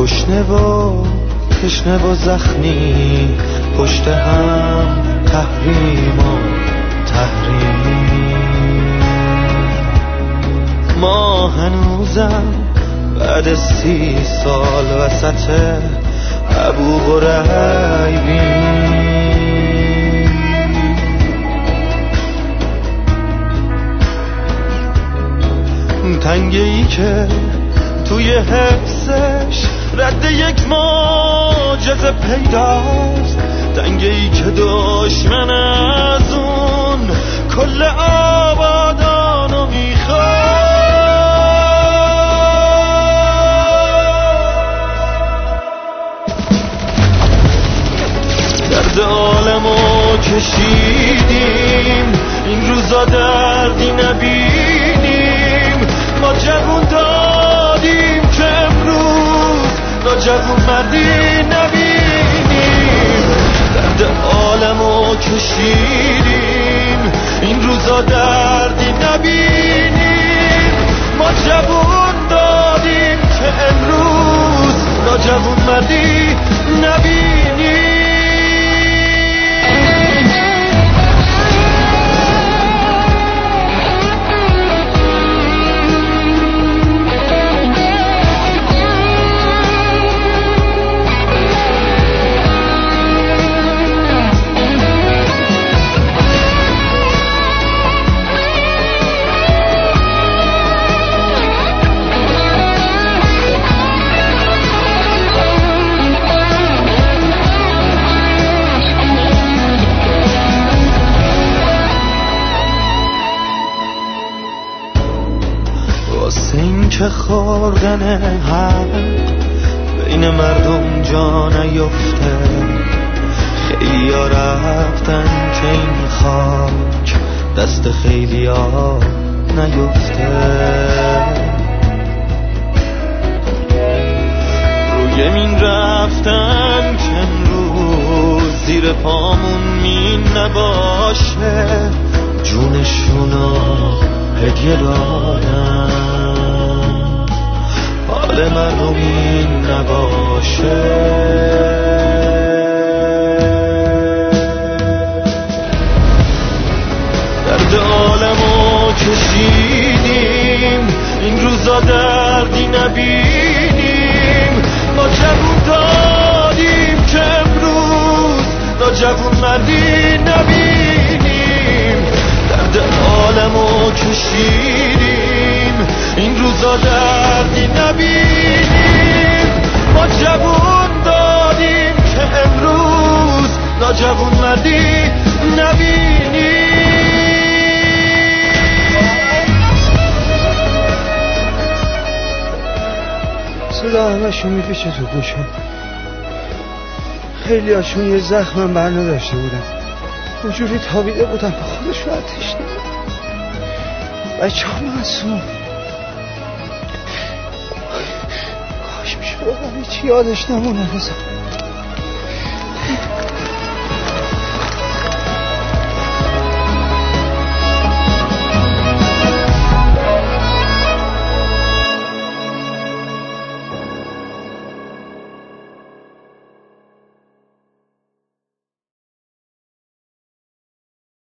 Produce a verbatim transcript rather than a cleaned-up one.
گشنه و تشنه و زخمی پشت هم تحریم و تحریم. ما هنوزم بعد سی سال وسط ابو غریبیم. تنگه ای که توی حفظش رد یک معجزه پیداست، تنگه ای که دشمن از اون کل آبادانو میخواد. درد عالمو کشیدیم، این روزا دردی نبینیم. ما جوون دادیم که امروز ناجوون مردی نبینیم. درد عالمو کشیدیم، این روزا دردی نبینیم. ما جوون دادیم که امروز ناجوون مردی نبینیم. که خوردن حق بین مردم جا نیفته. خیلی ها رفتن که این خاک دست خیلی ها نیفته. روی مین رفتن که امروز زیر پامون مین نباشه. جونشونو هدیه دادن، حال مردم این نباشه. درد عالمو کشیدیم، این روزا دردی نبینیم. ما جوون دادیم که امروز ناجوون مردی نبینیم. درد عالمو کشیدیم، این روزا دردی نبینیم. ما جوون دادیم که امروز ناجوون مردی نبینیم. صدا همشون میپیشه تو گوشم. خیلی هاشون یه زخمم بر نداشته بودن، اونجوری تابیده بودن با خودشون آتش نمیدن. بچه ها معصوم، کاش میشه بودم هیچی یادش نمونه.